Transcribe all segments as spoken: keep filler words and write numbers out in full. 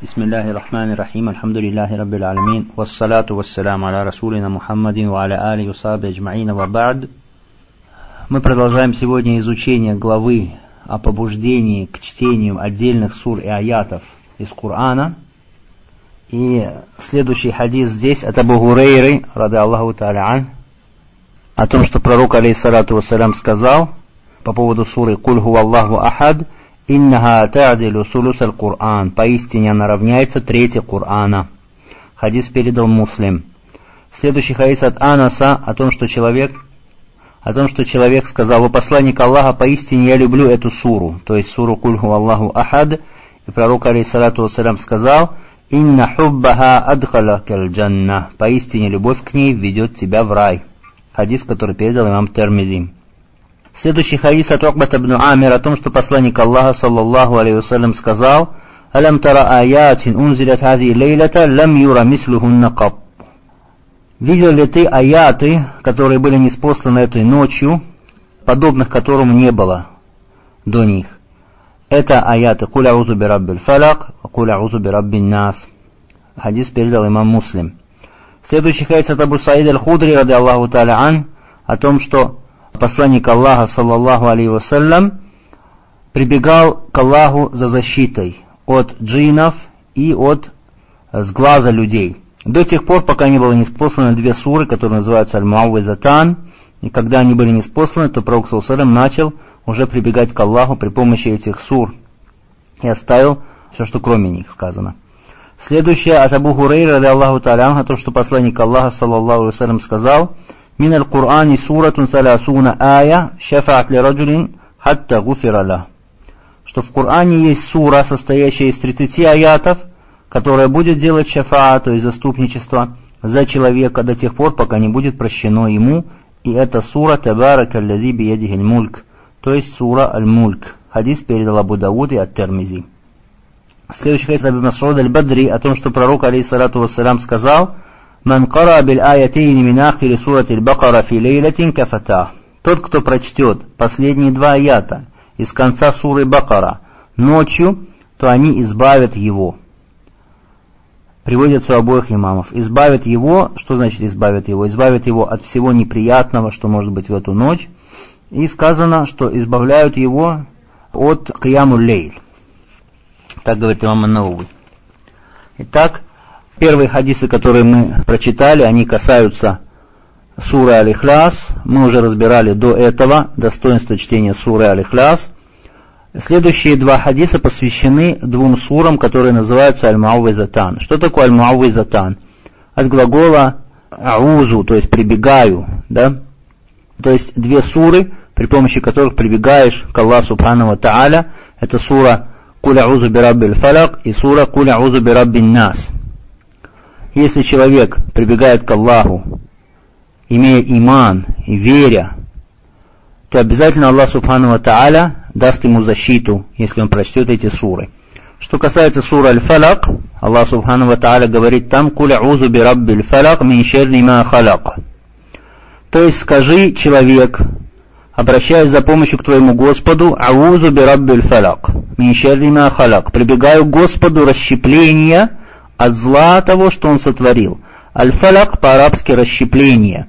Бисмиллахи рахмани рахим, альхамдулиллахи раббил аламин, вассалату вассаляму аля расулина Мухаммадин ва аля али усаби аджмаина ва ба'д. Мы продолжаем сегодня изучение главы о побуждении к чтению отдельных сур и аятов из Корана. И следующий хадис здесь от Абу Гурейры, рады Аллаху та'аля ан, о том, что пророк, алейхиссалату вассалям, сказал по поводу суры «Куль хуаллаху ахад», «Иннаха та'дилу сулус аль-Кур'ан», поистине она равняется трети Кур'ана. Хадис передал Муслим. Следующий хадис от Анаса о том, что человек, о том, что человек сказал: «О посланник Аллаха, поистине я люблю эту суру», то есть суру «Куль хуаллаху ахад». И пророк, алейхиссалату вассалям, сказал: «Инна хуббаха адхалакаль джанна», поистине любовь к ней введет тебя в рай. Хадис, который передал имам Тирмизи. Следующий хадис от Укбат ибн Амир о том, что посланник Аллаха, саллаллаху алейхи вассалям, сказал: «Алям тара аятин унзилят хази лейлата лам юра мислухунна каб». Видел ли ты аяты, которые были ниспосланы этой ночью, подобных которым не было до них? Это аяты «Куль аузу би раббиль фалак», «Куль аузу би раббин нас». Хадис передал имам Муслим. Следующий хадис от Абу Саида аль-Худри, рады Аллаху та'аля ан, о том, что посланник Аллаха, саллаллаху алейхи вассалям, прибегал к Аллаху за защитой от джиннов и от сглаза людей, до тех пор, пока не было ниспосланы две суры, которые называются Аль-Муаввизатан. И когда они были ниспосланы, то пророк, саллаллаху алейхи вассалям, начал уже прибегать к Аллаху при помощи этих сур и оставил все, что кроме них сказано. Следующее от Абу Хурейры, ради Аллаху та'аля анху, то, что посланник Аллаха, саллаллаху алейхи вассалям, сказал: «Мин аль-Кур'ани суратун салясуна ая шафаат ли раджулин хатта гуфира ла». Что в Коране есть сура, состоящая из тридцати аятов, которая будет делать шафаа, то есть заступничество, за человека до тех пор, пока не будет прощено ему. И это сура «Табарака аллази биядихиль мульк», то есть сура «Аль-Мульк». Хадис передал Абу Дауд и ат-Тирмизи. Следующий хадис Абу Мас'уд аль-Бадри о том, что пророк, алейхиссалату вассалям, сказал: «Ман кара биль аятейни мин ахири сурати аль-Бакара фи лейлатин кафата». Тот, кто прочтет последние два аята из конца суры Бакара ночью, то они избавят его. Приводятся у обоих имамов. Избавят его, что значит избавят его? Избавят его от всего неприятного, что может быть в эту ночь. И сказано, что избавляют его от киямуль-лейль. Так говорит имам ан-Навави. Итак, первые хадисы, которые мы прочитали, они касаются суры Аль-Ихляс. Мы уже разбирали до этого достоинство чтения суры Аль-Ихляс. Следующие два хадиса посвящены двум сурам, которые называются Аль-Муаввизатан. Что такое Аль-Муаввизатан? От глагола аузу, то есть прибегаю, да? То есть две суры, при помощи которых прибегаешь к Аллаху субхану ва та'аля. Это сура «Куль аузу би раббиль фалак» и сура «Куль аузу би раббин нас». Если человек прибегает к Аллаху, имея иман и веря, то обязательно Аллах субхану ва та'аля даст ему защиту, если он прочтет эти суры. Что касается суры Аль-Фалак, Аллах субхану ва та'аля говорит там: «Куль аузу би раббиль фалак мин шерри ма халак». То есть скажи, человек, обращаясь за помощью к твоему Господу: «Аузу би раббиль фалак мин шерри ма халак», прибегаю к Господу расщепления от зла того, что он сотворил. Аль-Фалак по-арабски расщепление.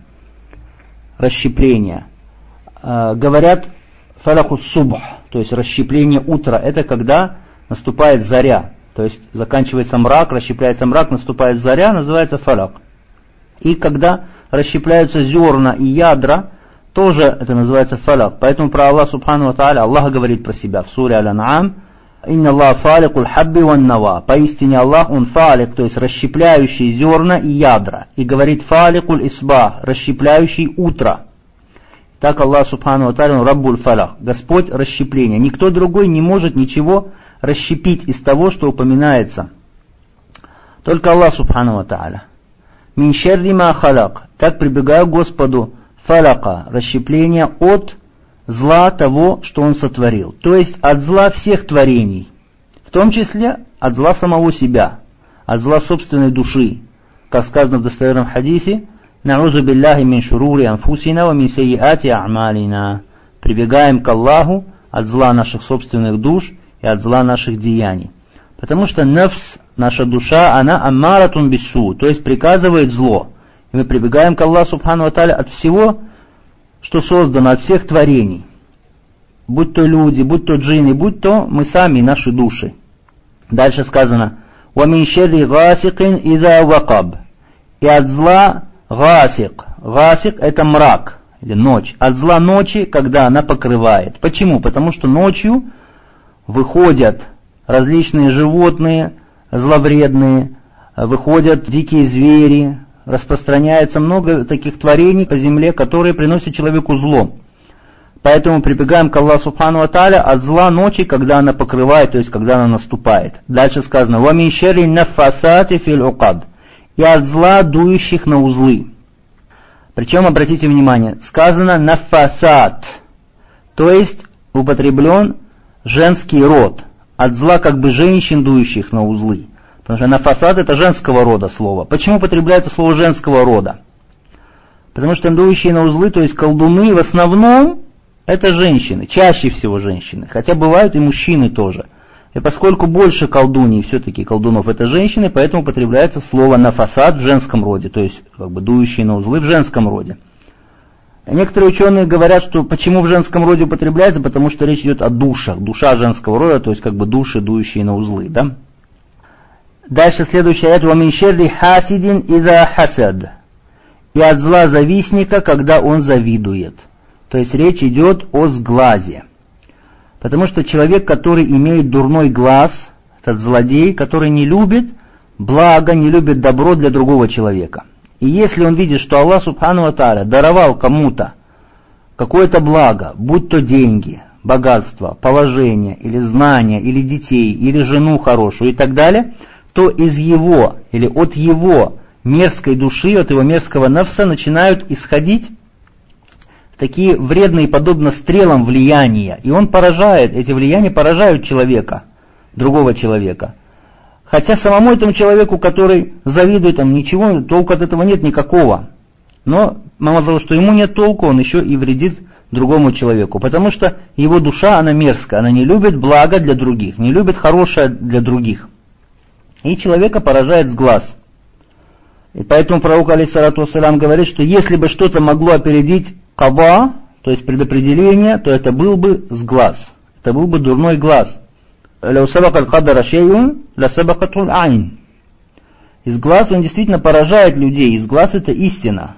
Расщепление. Э, говорят фалаку субх, то есть расщепление утра. Это когда наступает заря. То есть заканчивается мрак, расщепляется мрак, наступает заря, называется фалак. И когда расщепляются зерна и ядра, тоже это называется фалак. Поэтому про Аллах субхану ва та'аля Аллах говорит про себя в суре Аль-Ан'ам: «Инна Аллах фаликуль хабби ван нава». Поистине Аллах, он фалик, то есть расщепляющий зерна и ядра. И говорит фаликуль исбах, расщепляющий утро. Так Аллах субхану ва та'аля раббуль фалак, Господь расщепления. Никто другой не может ничего расщепить из того, что упоминается. Только Аллах субхану ва та'аля. Мин шерри ма халак. Так прибегаю к Господу фалака, расщепление от зла того, что он сотворил. То есть от зла всех творений, в том числе от зла самого себя, от зла собственной души. Как сказано в достоверном хадисе: «На'узу билляхи мин шурури анфусина ва мин сайиати а'малина». Прибегаем к Аллаху от зла наших собственных душ и от зла наших деяний. Потому что нафс наша душа, она аммаратун биссу, то есть приказывает зло. И мы прибегаем к Аллаху субхану ва тааля от всего, что создано, от всех творений. Будь то люди, будь то джинны, будь то мы сами, наши души. Дальше сказано, وَمِنْ شَرِّ غَاسِقٍ إِذَا وَقَبْ. И от зла гасик. Гасик это мрак, или ночь. От зла ночи, когда она покрывает. Почему? Потому что ночью выходят различные животные, зловредные, выходят дикие звери, распространяется много таких творений по земле, которые приносят человеку зло. Поэтому прибегаем к Аллаху субхану ва тааля от зла ночи, когда она покрывает, то есть когда она наступает. Дальше сказано, وَمِنْ شَرِّ النَّفَّاثَاتِ فِي الْعُقَدِ. И от зла, дующих на узлы. Причем, обратите внимание, сказано нафасат, то есть употреблен женский род, от зла как бы женщин, дующих на узлы. Потому что нафасат это женского рода слово. Почему употребляется слово женского рода? Потому что дующие на узлы, то есть колдуны, в основном это женщины, чаще всего женщины, хотя бывают и мужчины тоже. И поскольку больше колдуней, все-таки колдунов это женщины, поэтому употребляется слово нафасат в женском роде, то есть как бы дующие на узлы в женском роде. Некоторые ученые говорят, что почему в женском роде употребляется, потому что речь идет о душах, душа женского рода, то есть как бы души, дующие на узлы, да? Дальше следующий аят, وَمِنْ شَرِّ حَاسِدٍ إِذَا حَسَدٍ. И от зла завистника, когда он завидует. То есть речь идет о сглазе. Потому что человек, который имеет дурной глаз, этот злодей, который не любит благо, не любит добро для другого человека. И если он видит, что Аллах субхану ва тааля даровал кому-то какое-то благо, будь то деньги, богатство, положение, или знания, или детей, или жену хорошую и так далее, то из его или от его мерзкой души, от его мерзкого нафса начинают исходить такие вредные, подобно стрелам, влияния. И он поражает, эти влияния поражают человека, другого человека. Хотя самому этому человеку, который завидует, там ничего, толку от этого нет никакого. Но мало того, что ему нет толку, он еще и вредит другому человеку. Потому что его душа, она мерзкая, она не любит благо для других, не любит хорошее для других. И человека поражает сглаз. И поэтому пророк алейхиссалату вассалям говорит, что если бы что-то могло опередить када, то есть предопределение, то это был бы сглаз. Это был бы дурной глаз. Из глаз он действительно поражает людей. Из глаз это истина.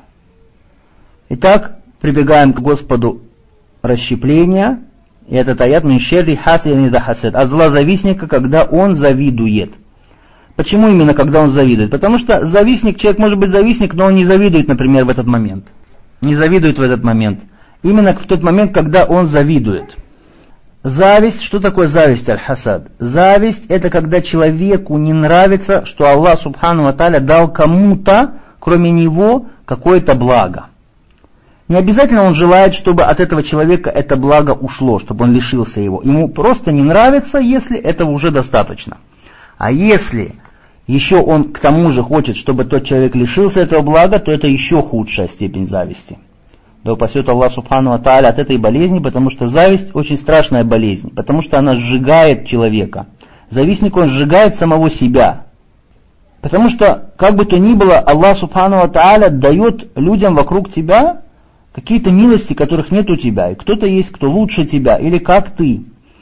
Итак, прибегаем к Господу расщепления. И этот аят мин шерри хасидин иза хасад. От зла завистника, когда он завидует. Почему именно когда он завидует? Потому что завистник, человек может быть завистник, но он не завидует, например, в этот момент. Не завидует в этот момент. Именно в тот момент, когда он завидует. Зависть, что такое зависть, аль-хасад? Зависть это когда человеку не нравится, что Аллах субхану ва тааля дал кому-то, кроме него, какое-то благо. Не обязательно он желает, чтобы от этого человека это благо ушло, чтобы он лишился его. Ему просто не нравится, если этого уже достаточно. А если еще он к тому же хочет, чтобы тот человек лишился этого блага, то это еще худшая степень зависти. Да упасет Аллах субхану ва тааля от этой болезни, потому что зависть очень страшная болезнь, потому что она сжигает человека. Завистник, он сжигает самого себя. Потому что, как бы то ни было, Аллах субхану ва тааля дает людям вокруг тебя какие-то милости, которых нет у тебя. И кто-то есть, кто лучше тебя, или как ты.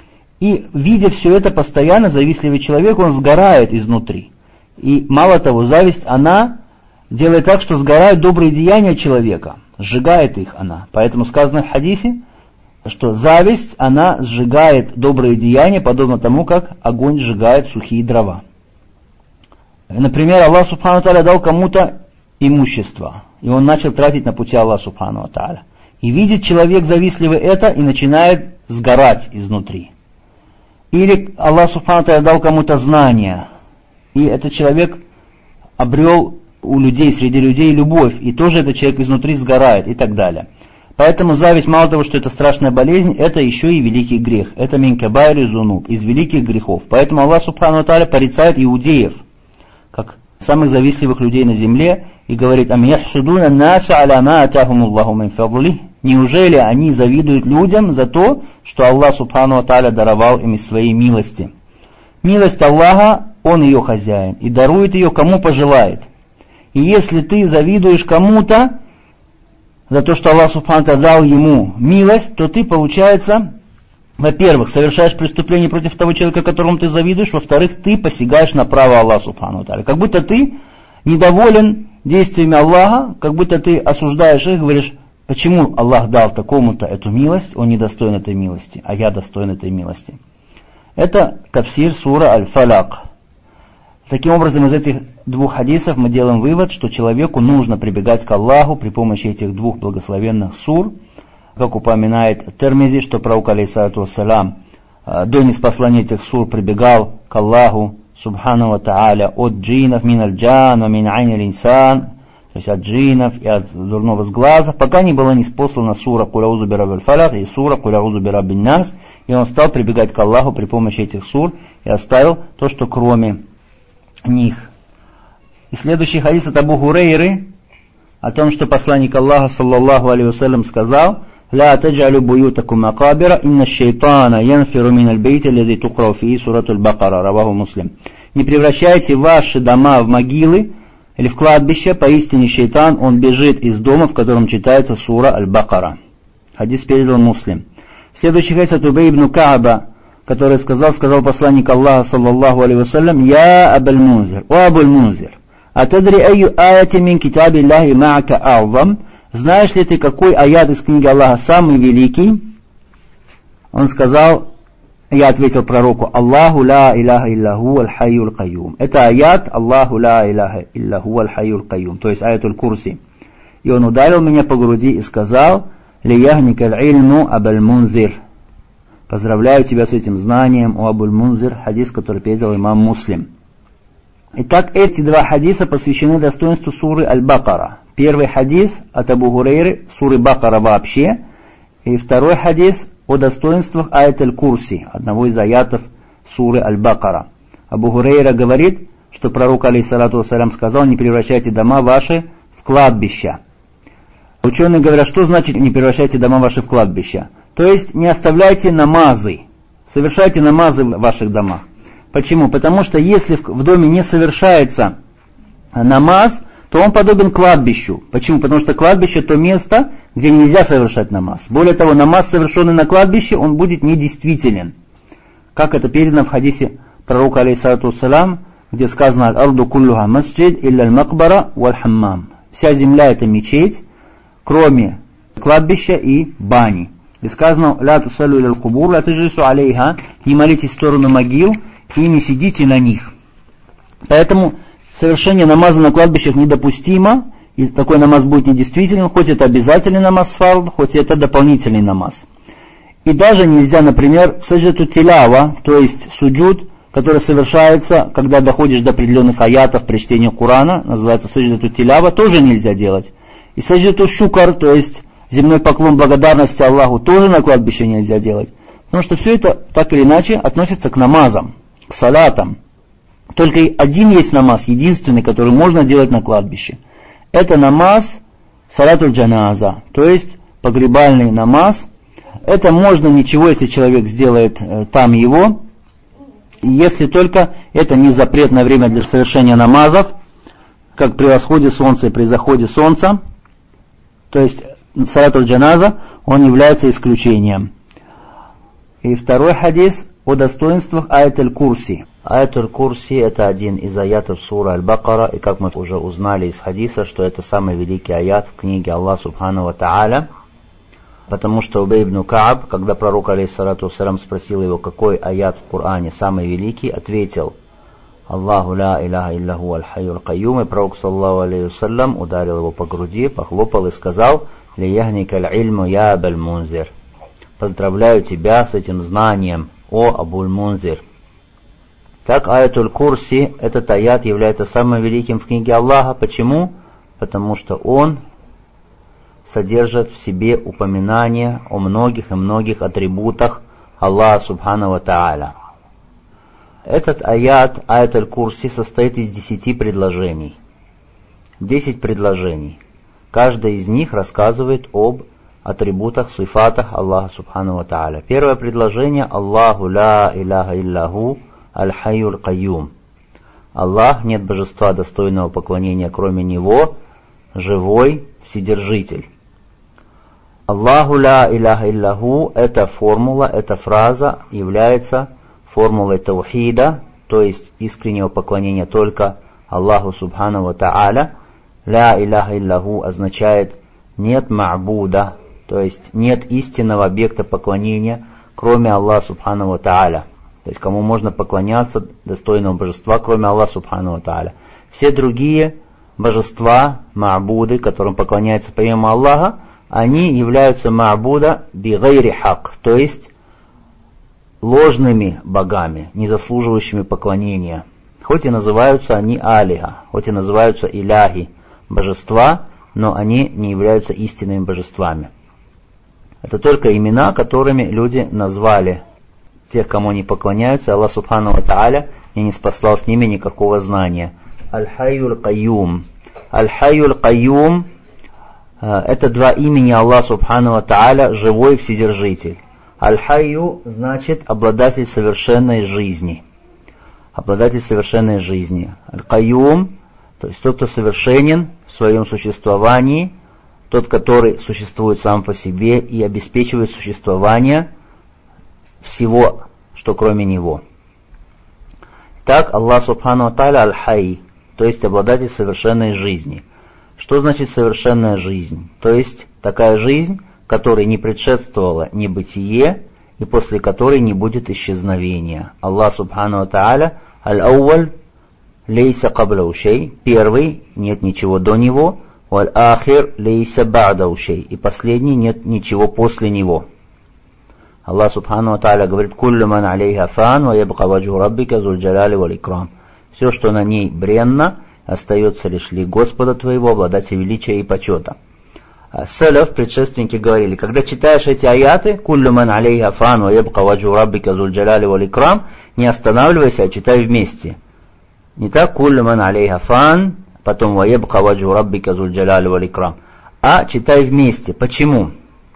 И видя все это постоянно, завистливый человек, он сгорает изнутри. И мало того, зависть, она делает так, что сгорают добрые деяния человека. Сжигает их она. Поэтому сказано в хадисе, что зависть, она сжигает добрые деяния, подобно тому, как огонь сжигает сухие дрова. Например, Аллах субхану ва тааля дал кому-то имущество, и он начал тратить на пути Аллаха субхану ва тааля. И видит человек завистливый это, и начинает сгорать изнутри. Или Аллах субхану ва тааля дал кому-то знания, и этот человек обрел у людей, среди людей любовь, и тоже этот человек изнутри сгорает, и так далее. Поэтому зависть, мало того, что это страшная болезнь, это еще и великий грех. Это мин кабаири зунуб, из великих грехов. Поэтому Аллах субхану ва тааля порицает иудеев, как самых завистливых людей на земле, и говорит: «Ам яхсудуна наса аля ма атахумуллаху мин фадлих». Неужели они завидуют людям за то, что Аллах субхану ва тааля даровал им из своей милости? Милость Аллаха Он ее хозяин и дарует ее кому пожелает. И если ты завидуешь кому-то за то, что Аллах Субхану ва Тааля дал ему милость, то ты, получается, во-первых, совершаешь преступление против того человека, которому ты завидуешь, во-вторых, ты посягаешь на право Аллаха Субхану ва Тааля. Как будто ты недоволен действиями Аллаха, как будто ты осуждаешь их, говоришь, почему Аллах дал такому-то эту милость, он не достоин этой милости, а я достоин этой милости. Это тафсир сура Аль-Фаляк. Таким образом, из этих двух хадисов мы делаем вывод, что человеку нужно прибегать к Аллаху при помощи этих двух благословенных сур, как упоминает Термизи, что пророк, алейхиссалату вассалям, до ниспослания этих сур прибегал к Аллаху Субхану ва Тааля от джинов, мин аль-джан, ва мин айн аль-инсан, то есть от джинов и от дурного сглаза, пока не была ниспослана сура «Куль аузу бираббил фалак» и сура «Куль аузу бираббин нас», и он стал прибегать к Аллаху при помощи этих сур и оставил то, что кроме них. И следующий хадис от Абу Хурейры о том, что посланник Аллаха, саллаллаху алейхи вассалям, сказал: «Ла таджалю буютакум макабира, инна шайтана янфиру мин аль-бейти аллази тукрау фии сурату аль-Бакара», раваху Муслим. «Не превращайте ваши дома в могилы или в кладбище, поистине шайтан, он бежит из дома, в котором читается сура Аль-Бакара». Хадис передал Муслим. Следующий хадис от Убей ибн Кааба, который сказал, сказал посланник Аллаха, саллаллаху алейхи вассалям: «Я Абуль Мунзир, о Абуль Мунзир, атадри айю аяти мин китаби Аллахи ма'ака а'зам». Знаешь ли ты, какой аят из книги Аллаха самый великий? Он сказал, я ответил пророку: «Аллаху ла иляха илляху аль-хайюл кайюм». Это аят «Аллаху ла иляха илляху аль-хайюл кайюм», то есть аятуль курси. И он ударил меня по груди и сказал: «Лияхникаль ильму Абуль Мунзир». Поздравляю тебя с этим знанием, о Абуль Мунзир, хадис, который передал имам Муслим. Итак, эти два хадиса посвящены достоинству суры Аль-Бакара. Первый хадис от Абу Хурейры, суры Бакара вообще, и второй хадис о достоинствах аят Аль-Курси, одного из аятов суры Аль-Бакара. Абу Хурейра говорит, что пророк, алейхиссалату вассалям, сказал: «Не превращайте дома ваши в кладбища». Ученые говорят, что значит «не превращайте дома ваши в кладбища»? То есть не оставляйте намазы, совершайте намазы в ваших домах. Почему? Потому что если в доме не совершается намаз, то он подобен кладбищу. Почему? Потому что кладбище — то место, где нельзя совершать намаз. Более того, намаз, совершенный на кладбище, он будет недействителен. Как это передано в хадисе пророка, алейхиссалату вассалям, где сказано: «Аль-арду куллюха масджид, илля аль-макбара валь-хаммам». Вся земля — это мечеть, кроме кладбища и бани. И сказано: «Ля тусаллю иля аль-кубур, ля таджлису алейха», не молитесь в сторону могил и не сидите на них. Поэтому совершение намаза на кладбищах недопустимо, и такой намаз будет недействителен, хоть это обязательный намаз фард, хоть это дополнительный намаз. И даже нельзя, например, саджату тилява, то есть суджуд, который совершается, когда доходишь до определенных аятов при чтении Корана, называется саджату тилява, тоже нельзя делать. И саджату шукар, то есть земной поклон благодарности Аллаху, тоже на кладбище нельзя делать. Потому что все это так или иначе относится к намазам, к салатам. Только один есть намаз, единственный, который можно делать на кладбище. Это намаз салатуль джаназа, то есть погребальный намаз. Это можно ничего, если человек сделает э, там его, если только это не запретное время для совершения намазов, как при восходе солнца и при заходе солнца. То есть салатуль джаназа, он является исключением. И второй хадис о достоинствах аят аль-Курси. Аят аль-Курси — это один из аятов сура Аль-Бакара, и как мы уже узнали из хадиса, что это самый великий аят в книге Аллаха Субхану ва Тааля, потому что Убей ибн Кааб, когда пророк, алейхиссалату вассалям, спросил его, какой аят в Коране самый великий, ответил: «Аллаху ла иляха илляху аль-хайюл кайюм», и пророк, саллаллаху алейхи вассалям, ударил его по груди, похлопал и сказал: «Лияхникаль ильму я Абуль Мунзир». Поздравляю тебя с этим знанием, о Абуль Мунзир. Так, аятуль Курси, этот аят является самым великим в книге Аллаха. Почему? Потому что он содержит в себе упоминание о многих и многих атрибутах Аллаха Субхану ва Тааля. Этот аят, аят аль-Курси, состоит из десяти предложений. Десять предложений. Каждое из них рассказывает об атрибутах, сифатах Аллаха Субхану ва Тааля. Первое предложение: «Аллаху ла иляха илляху аль-хайюл кайюм». Аллах, нет божества достойного поклонения, кроме Него, живой Вседержитель. Аллаху ла иляха илляху, эта формула, эта фраза является формулой таухида, то есть искреннего поклонения только Аллаху субхану ва та'аля. Ля иляха илляху означает нет ма'буда, то есть нет истинного объекта поклонения, кроме Аллаха субхану ва та'аля. То есть кому можно поклоняться достойного божества, кроме Аллаха субхану ва та'аля. Все другие божества, ма'буды, которым поклоняются помимо Аллаха, они являются ма'буда би гайри хак, то есть ложными богами, не заслуживающими поклонения. Хоть и называются они алиха, хоть и называются иляхи, божества, но они не являются истинными божествами. Это только имена, которыми люди назвали тех, кому они поклоняются. Аллах субхану ва та'аля и не спаслал с ними никакого знания. Аль-Хайюль Кайюм. Аль-Хайюль Кайюм — это два имени Аллаха субхану ва та'аля, живой Вседержитель. Аль-Хайю значит обладатель совершенной жизни. Обладатель совершенной жизни. Аль-Кайюм, то есть тот, кто совершенен в своем существовании, тот, который существует сам по себе и обеспечивает существование всего, что кроме него. Так, Аллах субхану ва та'аля аль-Хай, то есть обладатель совершенной жизни. Что значит совершенная жизнь? То есть такая жизнь, которой не предшествовало небытие и после которой не будет исчезновения. Аллах субхану ва та'аля аль-Ауаль лейса кабляу шей, первый, нет ничего до него, валь-Ахир лейса ба'дау шей, и последний, нет ничего после него. Аллах субхану ва та'аля говорит: «Куллю ман алейха фан, ва ябка ваджху раббика зуль джаляли валь икрам». Все, что на ней бренно, остается лишь ли Господа твоего, обладателя величия и почета. Салаф, предшественники, говорили: когда читаешь эти аяты, «Куллю ман алейха фан, ва ябка ваджху раббика зуль джаляли валь икрам», не останавливайся, а читай вместе. Не так «Куллю ман алейха фан», потом «Ва ябка ваджху раббика зуль джаляли валь икрам», а читай вместе. Почему?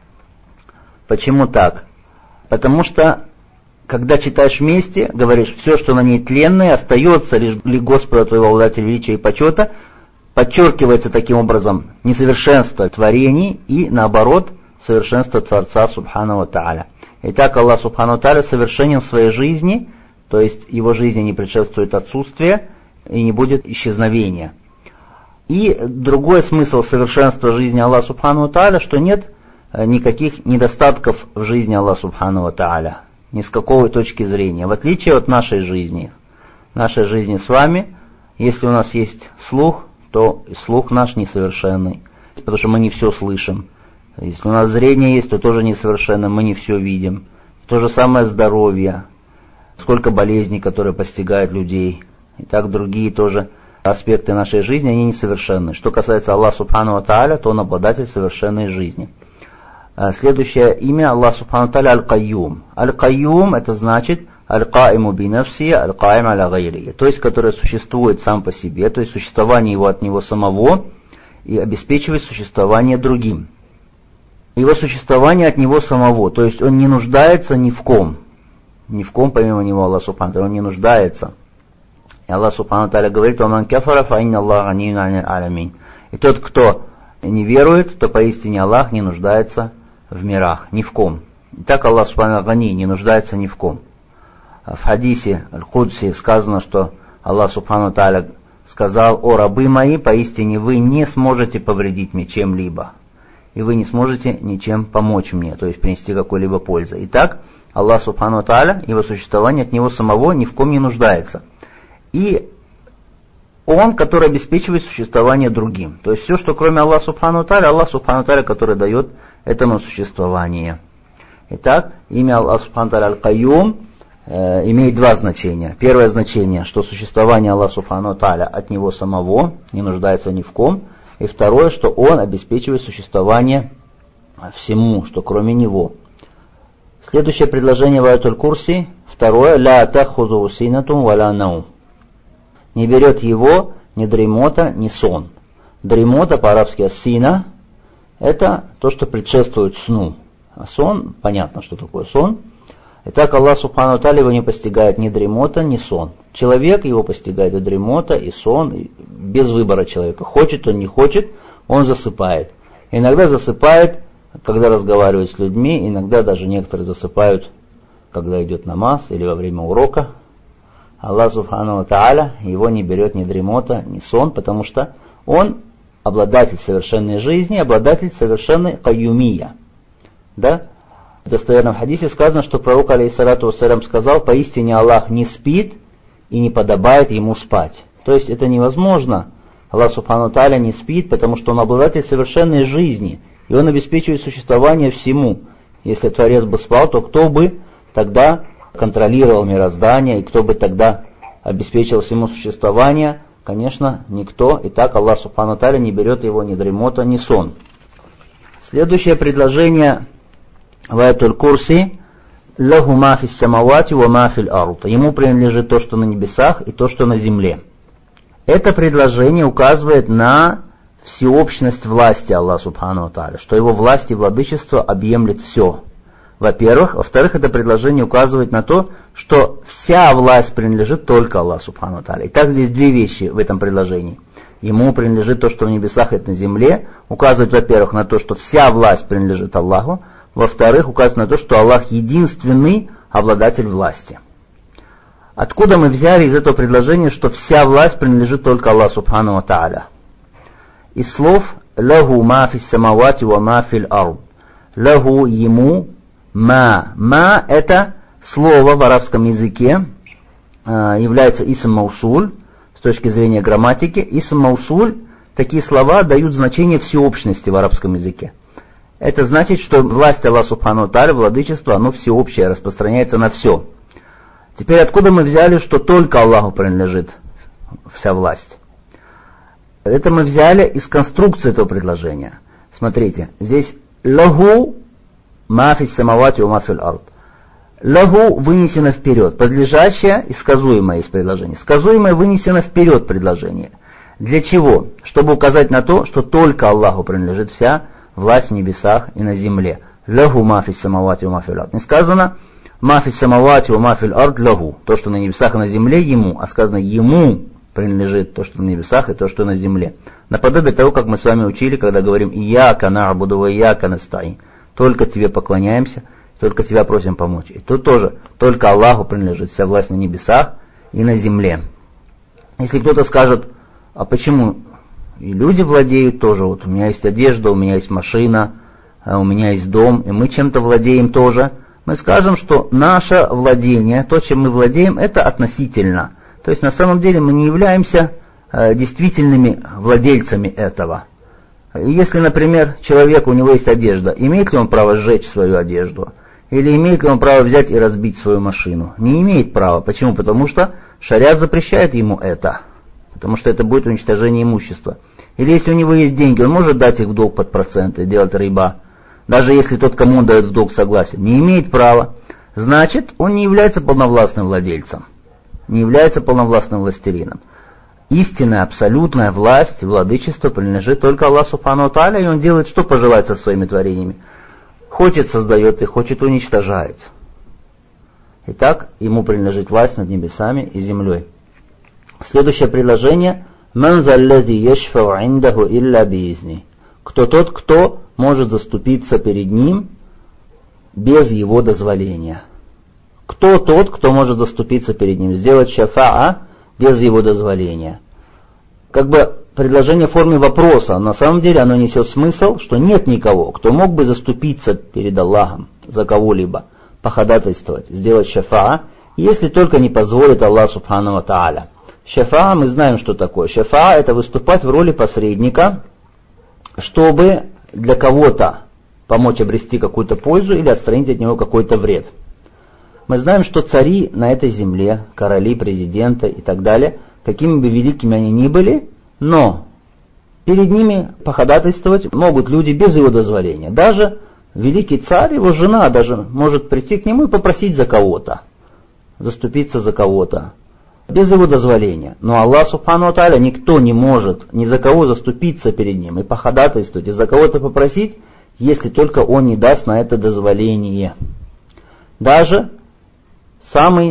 Почему так? Потому что когда читаешь вместе, говоришь, все, что на ней тленное, остается лишь ли Господа твоего, обладателя величия и почета, подчеркивается таким образом несовершенство творений и, наоборот, совершенство Творца субхану ва та'аля. Итак, Аллах субхану ва та'аля совершенен в своей жизни, то есть его жизни не предшествует отсутствие и не будет исчезновения. И другой смысл совершенства жизни Аллаха субхану ва та'аля, что нет никаких недостатков в жизни Аллаха субхану ва та'аля. Ни с какой точки зрения. В отличие от нашей жизни. Нашей жизни с вами, если у нас есть слух, то слух наш несовершенный. Потому что мы не все слышим. Если у нас зрение есть, то тоже несовершенно, мы не все видим. То же самое здоровье. Сколько болезней, которые постигают людей. И так другие тоже аспекты нашей жизни, они несовершенны. Что касается Аллаха субхану ва та'аля, то он обладатель совершенной жизни. Следующее имя Аллах субхану ва та'аля аль-Кайюм. Аль-Кайюм — это значит аль-Каиму би нафси, аль-Каим аля гайри, то есть который существует сам по себе, то есть существование его от него самого и обеспечивает существование другим. Его существование от него самого, то есть он не нуждается ни в ком, ни в ком помимо него, Аллах субхану ва та'аля, он не нуждается. И Аллах субхану ва та'аля говорит: «Ваман кафара фа инна Аллаха ганиюн анил алямин». И тот, кто не верует, то поистине Аллах не нуждается в мирах, ни в ком. И так Аллах субхану гани, не нуждается ни в ком. В хадисе Аль-Кудси сказано, что Аллах субхану ва та'аля сказал: «О рабы мои, поистине вы не сможете повредить мне чем-либо, и вы не сможете ничем помочь мне», то есть принести какой-либо пользы. Итак, Аллах субхану ва та'аля, его существование от него самого ни в ком не нуждается. И он, который обеспечивает существование другим. То есть все, что кроме Аллаха субхану ва та'аля, Аллах субхану ва та'аля, который дает этому существование. Итак, имя Аллаха субхану ва та'аля аль-Кайюм э, имеет два значения. Первое значение, что существование Аллаха субхану ва та'аля от него самого, не нуждается ни в ком. И второе, что он обеспечивает существование всему, что кроме него. Следующее предложение в аятуль Курси, второе, ля тахузу синатум валя наум. Не берет его ни дремота, ни сон. Дремота по-арабски ассина — это то, что предшествует сну. А сон, понятно, что такое сон. Итак, Аллах субхану ва та'аля его не постигает ни дремота, ни сон. Человек, его постигает и дремота, и сон, и без выбора человека. Хочет он, не хочет, он засыпает. Иногда засыпает, когда разговаривает с людьми, иногда даже некоторые засыпают, когда идет намаз или во время урока. Аллах Субхану ва Тааля его не берет ни дремота, ни сон, потому что он обладатель совершенной жизни, обладатель совершенной кайюмия. Да? В достоверном хадисе сказано, что пророк, алейхиссалату вассалям, сказал: поистине Аллах не спит и не подобает ему спать. То есть это невозможно. Аллах Субхану ва Тааля не спит, потому что он обладатель совершенной жизни, и он обеспечивает существование всему. Если Творец бы спал, то кто бы тогда контролировал мироздание, и кто бы тогда обеспечил всему существование? Конечно, никто. И так Аллах Субхану ва Тааля не берет его ни дремота, ни сон. Следующее предложение в аятуль Курси: «Лаху ма фис самавати ва ма фил ард». Ему принадлежит то, что на небесах, и то, что на земле. Это предложение указывает на всеобщность власти Аллаха Субхану ва Тааля, что его власть и владычество объемлет все. Во-первых. Во-вторых, это предложение указывает на то, что вся власть принадлежит только Аллаху Субхану ва Тааля. Итак, здесь две вещи в этом предложении. Ему принадлежит то, что в небесах, и на земле. Указывает, во-первых, на то, что вся власть принадлежит Аллаху. Во-вторых, указывает на то, что Аллах единственный обладатель власти. Откуда мы взяли из этого предложения, что вся власть принадлежит только Аллаху Субхану ва Тааля? Из слов «Лаху ма фис самавати ва ма фил ард». «Лаху» ему, «ма». «Ма» это слово в арабском языке, является исм маусуль с точки зрения грамматики. Исм маусуль, такие слова дают значение всеобщности в арабском языке. Это значит, что власть Аллаха Субхану ва Тааля, владычество, оно всеобщее, распространяется на все. Теперь откуда мы взяли, что только Аллаху принадлежит вся власть? Это мы взяли из конструкции этого предложения. Смотрите, здесь «лаху ма фис самавати ва ма фил ард». «Лаху» вынесено вперед, подлежащее и сказуемое из предложения. Сказуемое вынесено вперед предложение. Для чего? Чтобы указать на то, что только Аллаху принадлежит вся власть в небесах и на земле. «Лаху ма фис самавати ва ма фил ард». Не сказано «ма фис самавати ва ма фил ард лаху», то, что на небесах и на земле, ему, а сказано «ему» принадлежит то, что на небесах, и то, что на земле. Наподобие того, как мы с вами учили, когда говорим «Ияка на'буду ва ияка настаин». Только тебе поклоняемся, только тебя просим помочь. И тут тоже только Аллаху принадлежит вся власть на небесах и на земле. Если кто-то скажет: а почему и люди владеют тоже? Вот у меня есть одежда, у меня есть машина, у меня есть дом, и мы чем-то владеем тоже. Мы скажем, что наше владение, то, чем мы владеем, это относительно. То есть на самом деле мы не являемся э, действительными владельцами этого. Если, например, человек, у него есть одежда, имеет ли он право сжечь свою одежду? Или имеет ли он право взять и разбить свою машину? Не имеет права. Почему? Потому что шариат запрещает ему это. Потому что это будет уничтожение имущества. Или если у него есть деньги, он может дать их в долг под проценты, делать риба. Даже если тот, кому он дает в долг, согласен. Не имеет права. Значит, он не является полновластным владельцем. Не является полновластным властелином. Истинная, абсолютная власть, владычество принадлежит только Аллаху Субхану ва Тааля, и он делает, что пожелает со своими творениями. Хочет, создает их, хочет, уничтожает. Итак, ему принадлежит власть над небесами и землей. Следующее предложение: «Ман заллази яшфау индаху илля биизни». Кто тот, кто может заступиться перед ним без его дозволения? Кто тот, кто может заступиться перед ним, сделать шафаа без его дозволения? Как бы предложение в форме вопроса. На самом деле оно несет смысл, что нет никого, кто мог бы заступиться перед Аллахом за кого-либо, походатайствовать, сделать шафаа, если только не позволит Аллах Субхану ва Тааля. Шафаа, мы знаем, что такое. Шафаа — это выступать в роли посредника, чтобы для кого-то помочь обрести какую-то пользу или отстранить от него какой-то вред. Мы знаем, что цари на этой земле, короли, президенты и так далее, какими бы великими они ни были, но перед ними походатайствовать могут люди без его дозволения. Даже великий царь, его жена даже может прийти к нему и попросить за кого-то, заступиться за кого-то, без его дозволения. Но Аллах Субхану ва Тааля, никто не может ни за кого заступиться перед ним и походатайствовать, и за кого-то попросить, если только он не даст на это дозволение. Даже самый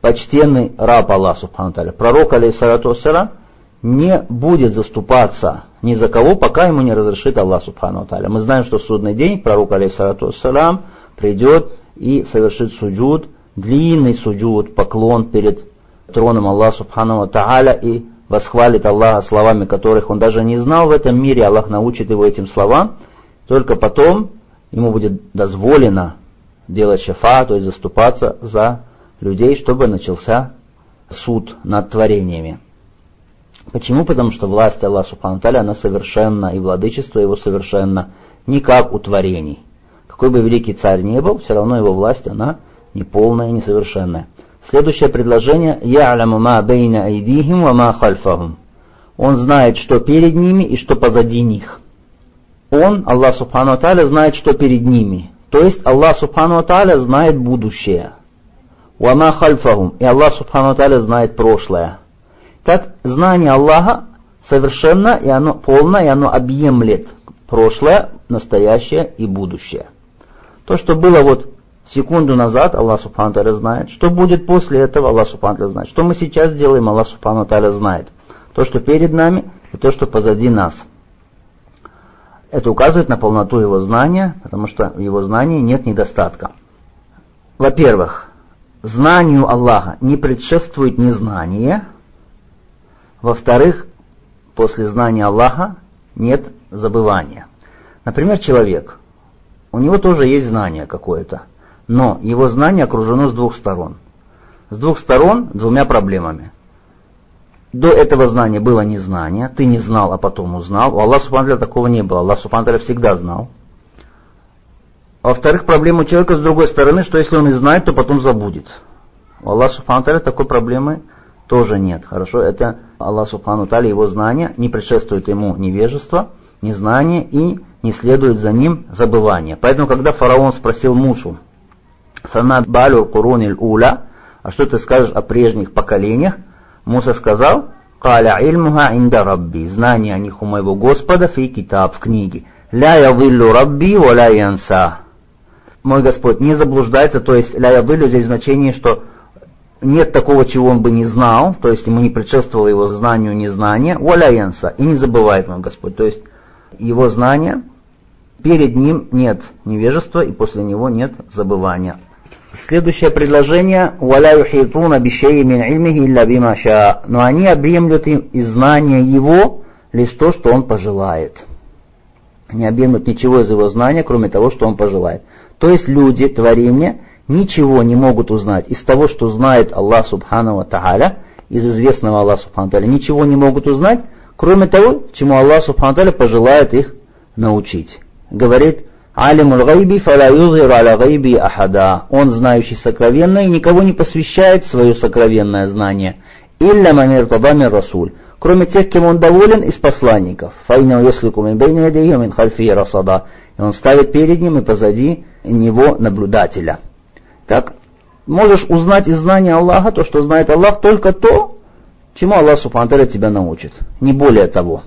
почтенный раб Аллаха субхану тааля, пророк алейхиссалату вассалям, не будет заступаться ни за кого, пока ему не разрешит Аллах субхану тааля. Мы знаем, что в судный день пророк алейхиссалату вассалям придет и совершит суджуд, длинный суджуд, поклон перед троном Аллаха субхану тааля и восхвалит Аллаха словами, которых он даже не знал в этом мире. Аллах научит его этим словам. Только потом ему будет дозволено делать шафа, то есть заступаться за людей, чтобы начался суд над творениями. Почему? Потому что власть Аллаха субхану тааля, она совершенна, и владычество его совершенно, не как у творений. Какой бы великий царь ни был, все равно его власть, она неполная и несовершенная. Следующее предложение. «Я'ламу ма бейна айдихим ва ма хальфахум». Он знает, что перед ними и что позади них. Он, Аллах субхану тааля, знает, что перед ними. То есть Аллах субхану тааля знает будущее. «Ва ма хальфахум». И Аллах субхану тааля знает прошлое. Так, знание Аллаха совершенно, и оно полно, и оно объемлет прошлое, настоящее и будущее. То, что было вот секунду назад, Аллах субхану тааля знает. Что будет после этого, Аллах субхану тааля знает. Что мы сейчас делаем, Аллах субхану тааля знает. То, что перед нами, и то, что позади нас. Это указывает на полноту его знания, потому что в его знании нет недостатка. Во-первых, знанию Аллаха не предшествует незнание. Во-вторых, после знания Аллаха нет забывания. Например, человек, у него тоже есть знание какое-то, но его знание окружено с двух сторон. С двух сторон двумя проблемами. До этого знания было незнание, ты не знал, а потом узнал. У Аллаха субхану тааля такого не было, Аллах субхану тааля всегда знал. Во-вторых, проблема у человека с другой стороны, что если он и знает, то потом забудет. У Аллаха субхану тааля такой проблемы тоже нет. Хорошо, это Аллах субхану тааля, его знание не предшествует ему невежество, незнание и не следует за ним забывание. Поэтому, когда фараон спросил Мусу, «Фама балю куруниль уля», а что ты скажешь о прежних поколениях? Муса сказал, «Каля ильмуха инда рабби», знание о них у моего Господа, фи китаб, в книге. «Ля явиллю рабби ва ля янса». Мой Господь не заблуждается, то есть «ля явиллю» здесь значение, что нет такого, чего он бы не знал, то есть ему не предшествовало его знанию незнания, «ва ля янса», и не забывает мой Господь, то есть его знание, перед ним нет невежества, и после него нет забывания. Следующее предложение. «Валя юхитуна бишейи мин ильмихи илля бима ша». Но они объемлют им из знания его лишь то, что он пожелает. Не объемлют ничего из его знания, кроме того, что он пожелает. То есть люди, творения, ничего не могут узнать из того, что знает Аллах субхану тааля, из известного Аллаха субхану тааля, ничего не могут узнать, кроме того, чему Аллах субхану тааля пожелает их научить. Говорит, «Алимуль гайби фаля юзгиру аля гайби ахада». Он, знающий сокровенное, и никого не посвящает в свое сокровенное знание. «Илля ман иртада мин расуль». Кроме тех, кем он доволен, из посланников. «Фаинау яслику мин бейни ядейхи ва мин хальфихи расада». И он ставит перед ним и позади него наблюдателя. Так, можешь узнать из знания Аллаха то, что знает Аллах, только то, чему Аллах субхану тааля тебя научит. Не более того.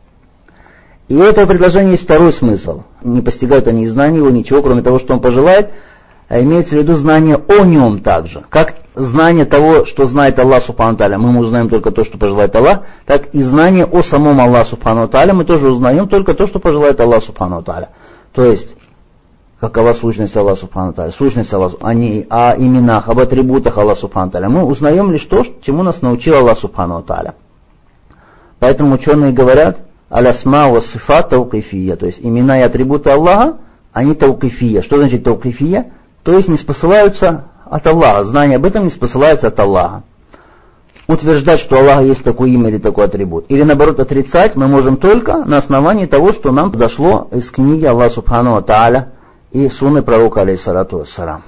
И у этого предложения есть второй смысл. Не постигают они знания его ничего, кроме того, что он пожелает, а имеется в виду знание о нем также. Как знание того, что знает Аллах субхану тааля, мы узнаем только то, что пожелает Аллах, так и знание о самом Аллахе субхану тааля мы тоже узнаем только то, что пожелает Аллах субхану тааля. То есть, какова сущность Аллаха субхану тааля, сущность Аллаха, о ней, о именах, об атрибутах Аллаха субхану тааля. Мы узнаем лишь то, чему нас научил Аллах субхану тааля. Поэтому ученые говорят, алясма ва сифат таукифия, то есть имена и атрибуты Аллаха, они таукифия. Что значит таукифия? То есть не спосылаются от Аллаха, знание об этом не спосылается от Аллаха. Утверждать, что у Аллаха есть такое имя или такой атрибут, или наоборот отрицать мы можем только на основании того, что нам дошло из книги Аллаха субхану тааля и сунны пророка алейхиссалату вассалям.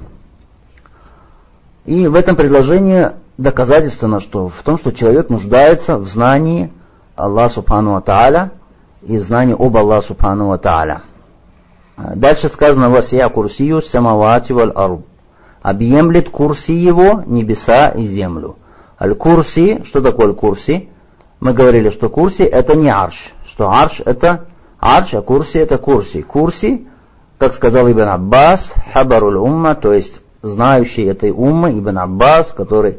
И в этом предложении доказательственно, что в том, что человек нуждается в знании Аллах субхану ва тааля и знание об Аллахе субхану ва тааля. Дальше сказано «Васия курсию самавати валь арб». Объемлет курси его небеса и землю. Аль-курси, что такое аль-курси? Мы говорили, что курси это не арш, что арш это арш, а курси это курси. Курси, как сказал Ибн Аббас, хабаруль умма, то есть знающий этой уммы, Ибн Аббас, который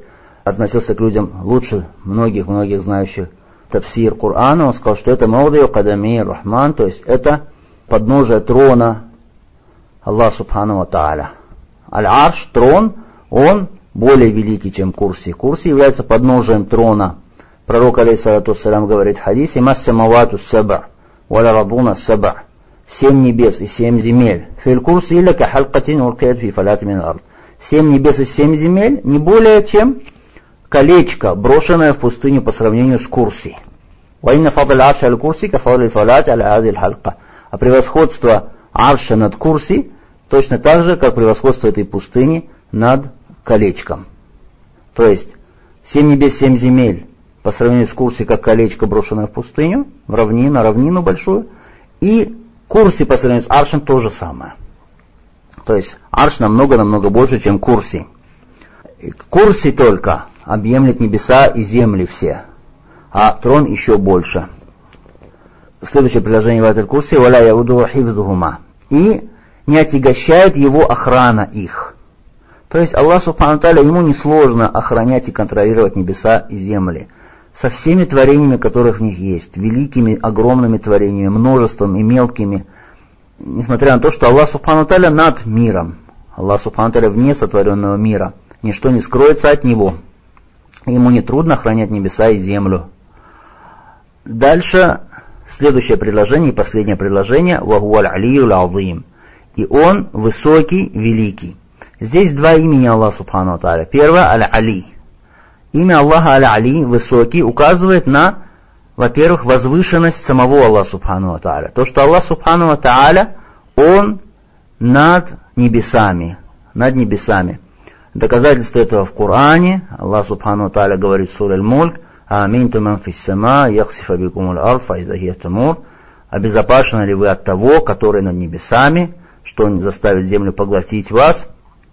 относился к людям лучше многих-многих знающих тафсир Корана. Он сказал, что это маудию кадами рахман, то есть это подножие трона Аллаха субхану ва тааля. Аль-Арш, трон, он более великий, чем Курси. Курси является подножием трона. Пророк, алейхиссалату вассалям, говорит в хадисе: «Массамавату саба, валя радуна саба». Семь небес и семь земель. Фил курси илля кахалкатин уркет фи фалати мин ард. Семь небес и семь земель не более чем колечко, брошенное в пустыню по сравнению с Курси. Ваинна фадл арша аль курси кафадл фалати аля ади халка. А превосходство арша над Курси точно так же, как превосходство этой пустыни над колечком. То есть семь небес, семь земель по сравнению с Курси, как колечко, брошенное в пустыню, в равнину, на равнину большую, и Курси по сравнению с Аршем то же самое. То есть Арш намного-намного больше, чем Курси. Курси только объемлет небеса и земли все, а трон еще больше. Следующее предложение в этой Курси: «Валя яуду хифдухума». И не отягощает его охрана их. То есть Аллах субхану тааля, ему несложно охранять и контролировать небеса и земли со всеми творениями, которых в них есть, великими, огромными творениями, множеством и мелкими, несмотря на то, что Аллах субхану тааля над миром, Аллах субхану тааля вне сотворенного мира, ничто не скроется от него, ему не трудно охранять небеса и землю. Дальше следующее предложение и последнее предложение: «Вахуаль алиюл азим». И он высокий, великий. Здесь два имени Аллаха субхану тааля. Первое — Аль-Али. Имя Аллаха Аль-Али, высокий, указывает на, во-первых, возвышенность самого Аллаха субхану тааля. То, что Аллах субхану тааля, он над небесами. Над небесами. Доказательство этого в Коране. Аллах субхану тааля говорит в суре Аль-Мульк: «Аминту ман фис сама, яхсифа бикумул ард, фа иза хия тамур». Обезопасены ли вы от того, который над небесами, что он заставит землю поглотить вас?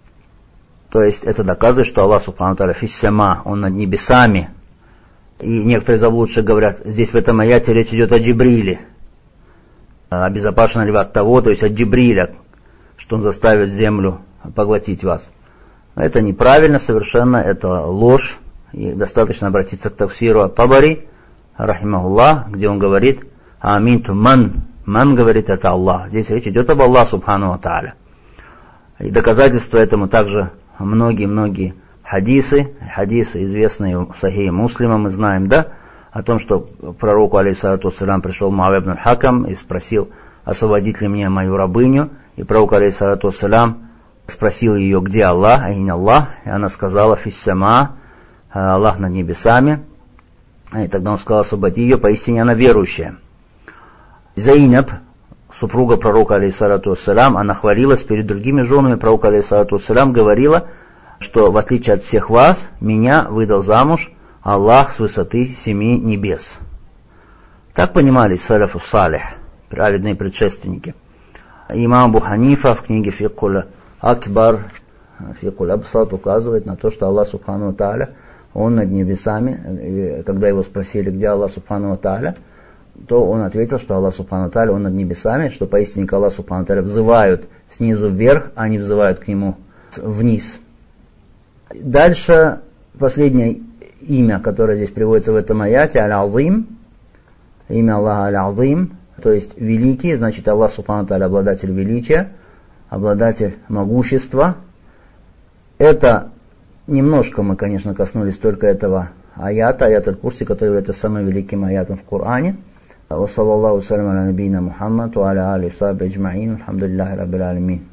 То есть это доказывает, что Аллах субхану тааля фис сама, он над небесами. И некоторые заблудшие говорят, здесь в этом аяте речь идет о Джибриле. Обезопасены ли вы от того, то есть от Джибриля, что он заставит землю поглотить вас? Это неправильно совершенно, это ложь. И достаточно обратиться к тафсиру Табари, рахимахуллах, где он говорит: «Аминту ман». Ман говорит, это Аллах. Здесь речь идет об Аллахе субхану тааля. И доказательства этому также многие-многие хадисы, хадисы, известные в Сахихе Муслима, мы знаем, да, о том, что пророку, алейхиссалату вассалям, пришел Муавия ибн аль-Хакам и спросил: освободить ли мне мою рабыню? И пророк, алейхиссалату вассалям, спросил ее, где Аллах, а не Аллах, и она сказала: фис сама, Аллах над небесами. И тогда он сказал: освободи ее, поистине она верующая. Зайнаб, супруга пророка, алейхиссалату вассалям, она хвалилась перед другими женами пророка, алейхиссалату вассалям, говорила, что в отличие от всех вас, меня выдал замуж Аллах с высоты семи небес. Так понимали салафу салих, праведные предшественники. Имам Абу Ханифа в книге Фикуль Акбар, Фикуль Абсат указывает на то, что Аллах субхану тааля, он над небесами. И когда его спросили, где Аллах субхану тааля, то он ответил, что Аллах субхану тааля, он над небесами, что поистине к Аллаху субхану тааля взывают снизу вверх, а не взывают к нему вниз. Дальше последнее имя, которое здесь приводится в этом аяте, Аль-Азим, имя Аллаха Аль-Азим, то есть великий, значит Аллах субхану тааля обладатель величия, обладатель могущества. Это немножко мы, конечно, коснулись только этого аята, аят аль-Курси, который является самым великим аятом в Коране. Ва саллаллаху салям аля набийна Мухаммад ва аля алихи ва сахбихи аджмаин. Алхамдулиллахи раббил алямин.